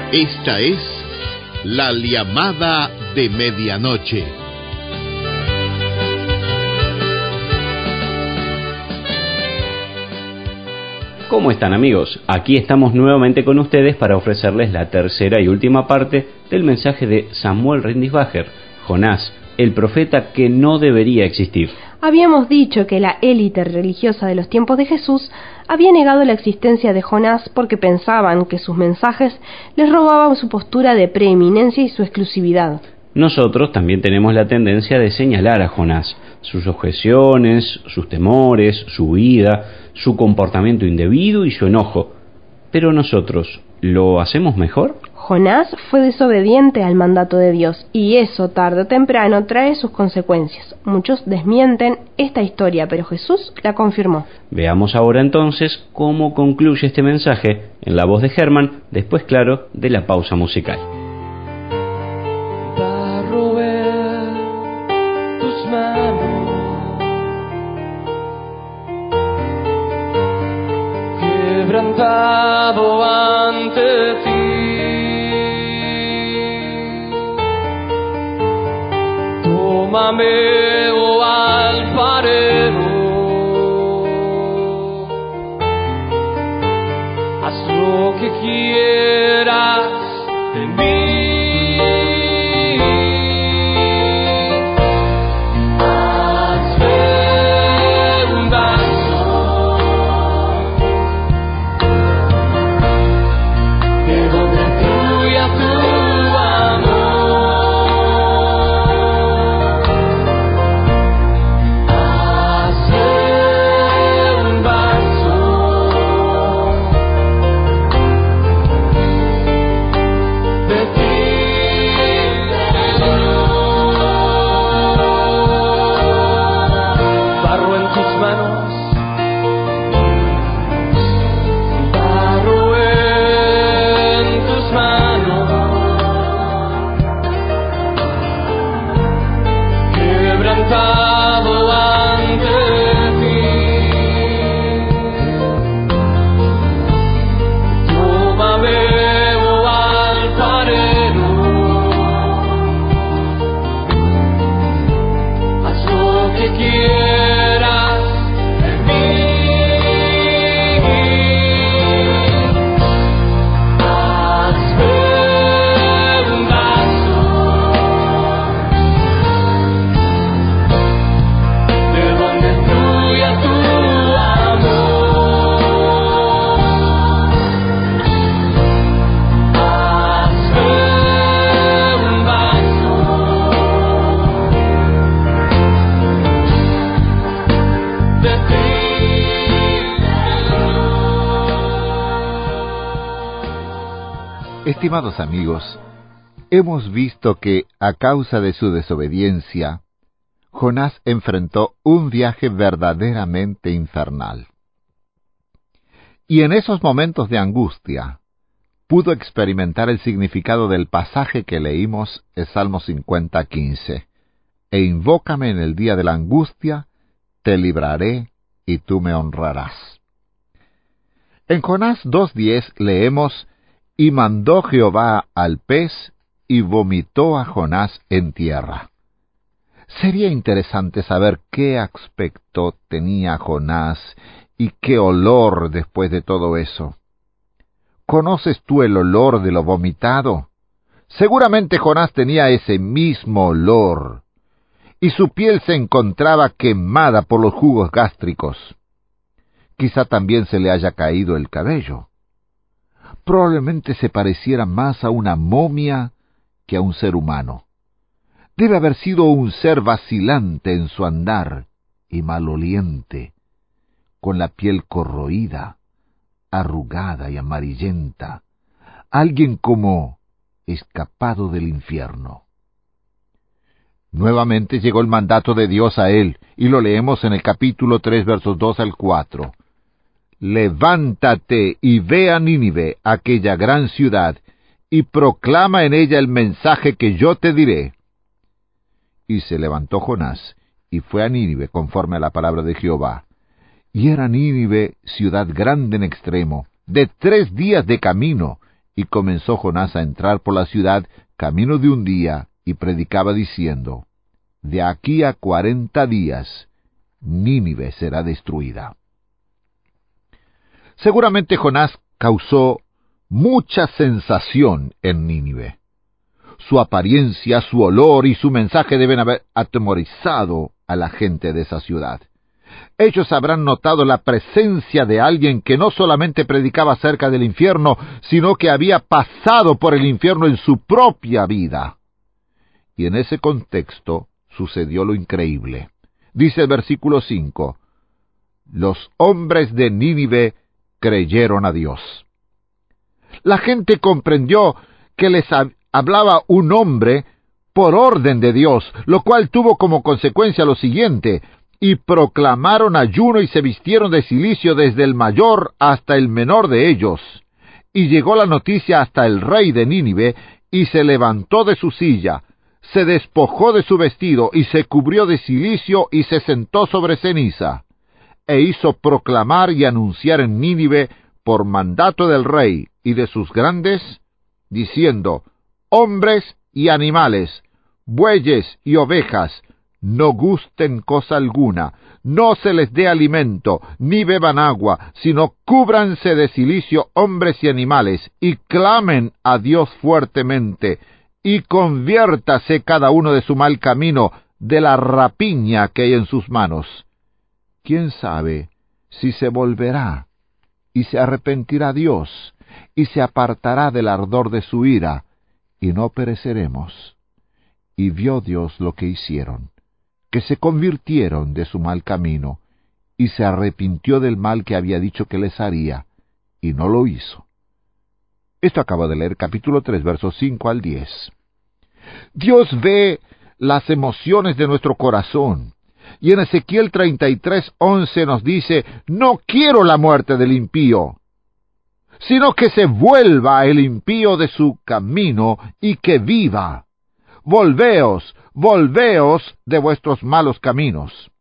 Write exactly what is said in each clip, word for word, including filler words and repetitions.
Esta es la llamada de medianoche. ¿Cómo están, amigos? Aquí estamos nuevamente con ustedes para ofrecerles la tercera y última parte del mensaje de Samuel Rindisbacher, Jonás, el profeta que no debería existir. Habíamos dicho que la élite religiosa de los tiempos de Jesús había negado la existencia de Jonás porque pensaban que sus mensajes les robaban su postura de preeminencia y su exclusividad. Nosotros también tenemos la tendencia de señalar a Jonás, sus objeciones, sus temores, su huida, su comportamiento indebido y su enojo. Pero nosotros, ¿lo hacemos mejor? Jonás fue desobediente al mandato de Dios, y eso tarde o temprano trae sus consecuencias. Muchos desmienten esta historia, pero Jesús la confirmó. Veamos ahora entonces cómo concluye este mensaje en la voz de Germán, después, claro, de la pausa musical. Barro en tus manos, quebrantado ante ti. Tómame, oh alfarero, haz lo que quieras de mí. Estimados amigos, hemos visto que, a causa de su desobediencia, Jonás enfrentó un viaje verdaderamente infernal. Y en esos momentos de angustia, pudo experimentar el significado del pasaje que leímos en Salmo cincuenta, quince. E invócame en el día de la angustia, te libraré y tú me honrarás. En Jonás dos diez leemos: y mandó Jehová al pez, y vomitó a Jonás en tierra. Sería interesante saber qué aspecto tenía Jonás y qué olor después de todo eso. ¿Conoces tú el olor de lo vomitado? Seguramente Jonás tenía ese mismo olor, y su piel se encontraba quemada por los jugos gástricos. Quizá también se le haya caído el cabello. Probablemente se pareciera más a una momia que a un ser humano. Debe haber sido un ser vacilante en su andar y maloliente, con la piel corroída, arrugada y amarillenta, alguien como escapado del infierno. Nuevamente llegó el mandato de Dios a él, y lo leemos en el capítulo tres, versos dos al cuatro. Levántate y ve a Nínive, aquella gran ciudad, y proclama en ella el mensaje que yo te diré. Y se levantó Jonás, y fue a Nínive conforme a la palabra de Jehová. Y era Nínive ciudad grande en extremo, de tres días de camino, Y comenzó Jonás a entrar por la ciudad camino de un día, y predicaba diciendo: de aquí a cuarenta días, Nínive será destruida. Seguramente Jonás causó mucha sensación en Nínive. Su apariencia, su olor y su mensaje deben haber atemorizado a la gente de esa ciudad. Ellos habrán notado la presencia de alguien que no solamente predicaba acerca del infierno, sino que había pasado por el infierno en su propia vida. Y en ese contexto sucedió lo increíble. Dice el versículo cinco: los hombres de Nínive creyeron a Dios. La gente comprendió que les hablaba un hombre por orden de Dios, lo cual tuvo como consecuencia lo siguiente: y proclamaron ayuno y se vistieron de cilicio desde el mayor hasta el menor de ellos. Y llegó la noticia hasta el rey de Nínive, y se levantó de su silla, se despojó de su vestido, y se cubrió de cilicio, y se sentó sobre ceniza. E hizo proclamar y anunciar en Nínive, por mandato del rey y de sus grandes, diciendo: hombres y animales, bueyes y ovejas, no gusten cosa alguna, no se les dé alimento, ni beban agua, sino cúbranse de cilicio hombres y animales, y clamen a Dios fuertemente, y conviértase cada uno de su mal camino, de la rapiña que hay en sus manos. ¿Quién sabe si se volverá, y se arrepentirá Dios, y se apartará del ardor de su ira, y no pereceremos? Y vio Dios lo que hicieron, que se convirtieron de su mal camino, y se arrepintió del mal que había dicho que les haría, y no lo hizo. Esto acabo de leer capítulo tres, versos cinco al diez. Dios ve las emociones de nuestro corazón, y en Ezequiel treinta y tres, once nos dice: no quiero la muerte del impío, sino que se vuelva el impío de su camino, y que viva. Volveos, volveos de vuestros malos caminos.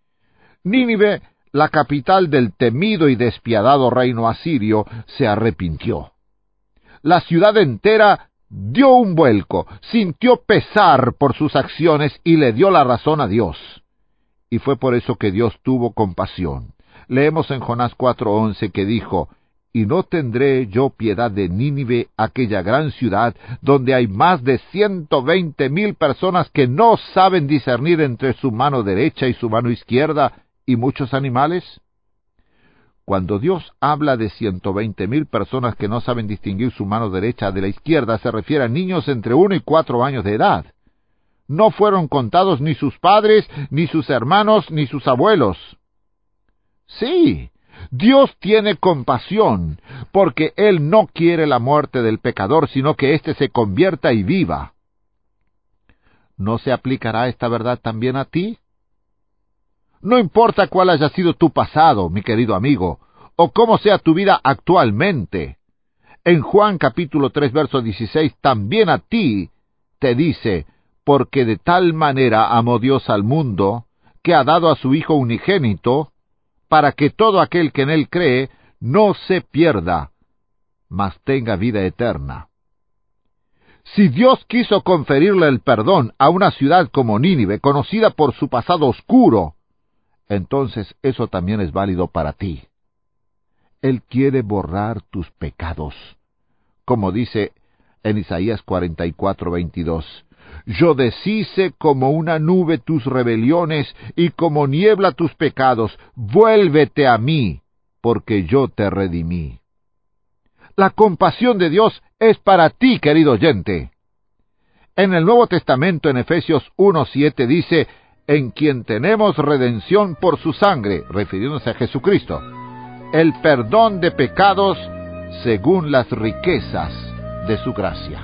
Nínive, la capital del temido y despiadado reino asirio, se arrepintió. La ciudad entera dio un vuelco, sintió pesar por sus acciones y le dio la razón a Dios. Y fue por eso que Dios tuvo compasión. Leemos en Jonás cuatro once que dijo: y no tendré yo piedad de Nínive, aquella gran ciudad, donde hay más de ciento veinte mil personas que no saben discernir entre su mano derecha y su mano izquierda, y muchos animales. Cuando Dios habla de ciento veinte mil personas que no saben distinguir su mano derecha de la izquierda, se refiere a niños entre uno y cuatro años de edad. No fueron contados ni sus padres, ni sus hermanos, ni sus abuelos. Sí, Dios tiene compasión, porque Él no quiere la muerte del pecador, sino que éste se convierta y viva. ¿No se aplicará esta verdad también a ti? No importa cuál haya sido tu pasado, mi querido amigo, o cómo sea tu vida actualmente. En Juan capítulo tres, verso dieciséis, también a ti te dice: porque de tal manera amó Dios al mundo, que ha dado a su Hijo unigénito, para que todo aquel que en él cree no se pierda, mas tenga vida eterna. Si Dios quiso conferirle el perdón a una ciudad como Nínive, conocida por su pasado oscuro, entonces eso también es válido para ti. Él quiere borrar tus pecados, como dice en Isaías cuarenta y cuatro, veintidós. Yo deshice como una nube tus rebeliones, y como niebla tus pecados. Vuélvete a mí, porque yo te redimí. La compasión de Dios es para ti, querido oyente. En el Nuevo Testamento, en Efesios uno siete, dice: en quien tenemos redención por su sangre, refiriéndose a Jesucristo, el perdón de pecados según las riquezas de su gracia.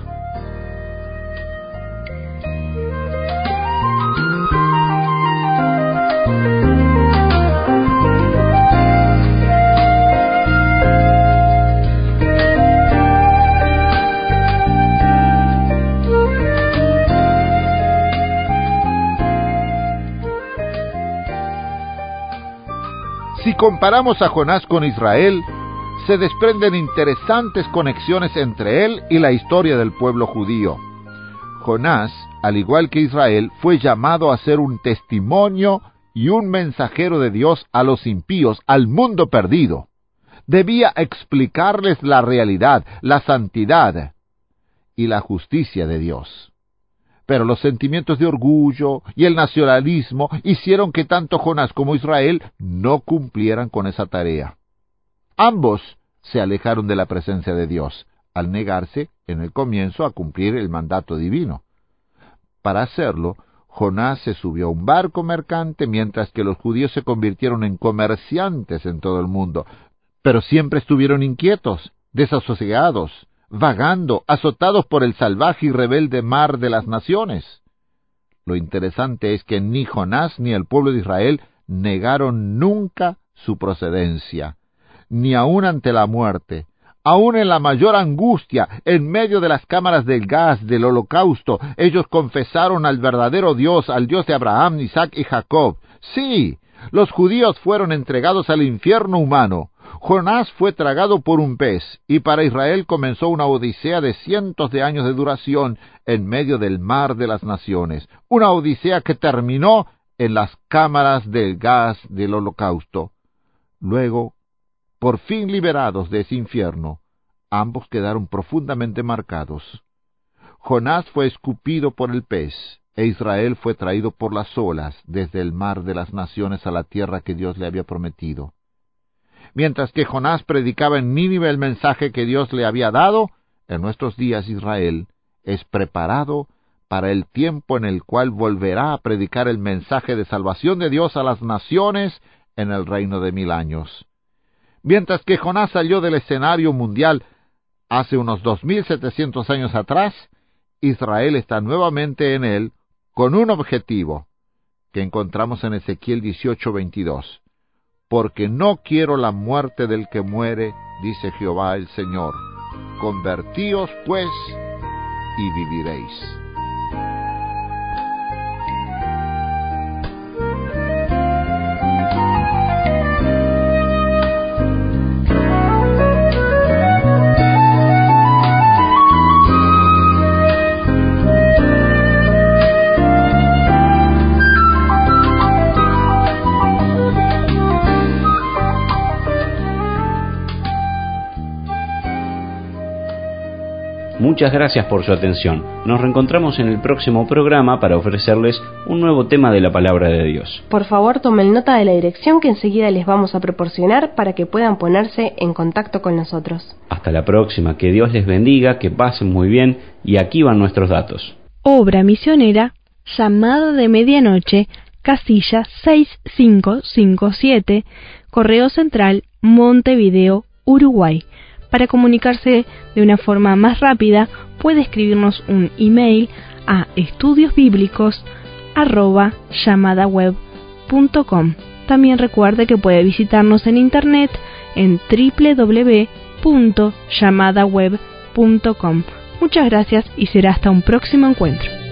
Si comparamos a Jonás con Israel, se desprenden interesantes conexiones entre él y la historia del pueblo judío. Jonás, al igual que Israel, fue llamado a ser un testimonio y un mensajero de Dios a los impíos, al mundo perdido. Debía explicarles la realidad, la santidad y la justicia de Dios. Pero los sentimientos de orgullo y el nacionalismo hicieron que tanto Jonás como Israel no cumplieran con esa tarea. Ambos se alejaron de la presencia de Dios, al negarse en el comienzo a cumplir el mandato divino. Para hacerlo, Jonás se subió a un barco mercante, mientras que los judíos se convirtieron en comerciantes en todo el mundo. Pero siempre estuvieron inquietos, desasosigados, vagando, azotados por el salvaje y rebelde mar de las naciones. Lo interesante es que ni Jonás ni el pueblo de Israel negaron nunca su procedencia, ni aun ante la muerte. Aún en la mayor angustia, en medio de las cámaras del gas, del holocausto, ellos confesaron al verdadero Dios, al Dios de Abraham, Isaac y Jacob. Sí, los judíos fueron entregados al infierno humano. Jonás fue tragado por un pez, y para Israel comenzó una odisea de cientos de años de duración en medio del mar de las naciones. Una odisea que terminó en las cámaras del gas del holocausto. Luego, por fin liberados de ese infierno, ambos quedaron profundamente marcados. Jonás fue escupido por el pez, e Israel fue traído por las olas desde el mar de las naciones a la tierra que Dios le había prometido. Mientras que Jonás predicaba en Nínive el mensaje que Dios le había dado, en nuestros días Israel es preparado para el tiempo en el cual volverá a predicar el mensaje de salvación de Dios a las naciones en el reino de mil años. Mientras que Jonás salió del escenario mundial hace unos dos mil setecientos años atrás, Israel está nuevamente en él con un objetivo que encontramos en Ezequiel dieciocho veintidós. Porque no quiero la muerte del que muere, dice Jehová el Señor. Convertíos, pues, y viviréis. Muchas gracias por su atención. Nos reencontramos en el próximo programa para ofrecerles un nuevo tema de la Palabra de Dios. Por favor, tomen nota de la dirección que enseguida les vamos a proporcionar para que puedan ponerse en contacto con nosotros. Hasta la próxima. Que Dios les bendiga, que pasen muy bien, y aquí van nuestros datos. Obra misionera, Llamada de Medianoche, casilla seis cinco cinco siete, Correo Central, Montevideo, Uruguay. Para comunicarse de una forma más rápida, puede escribirnos un email a estudiosbíblicos arroba llamadaweb punto com. También recuerde que puede visitarnos en internet en doble u doble u doble u punto llamadaweb punto com. Muchas gracias y será hasta un próximo encuentro.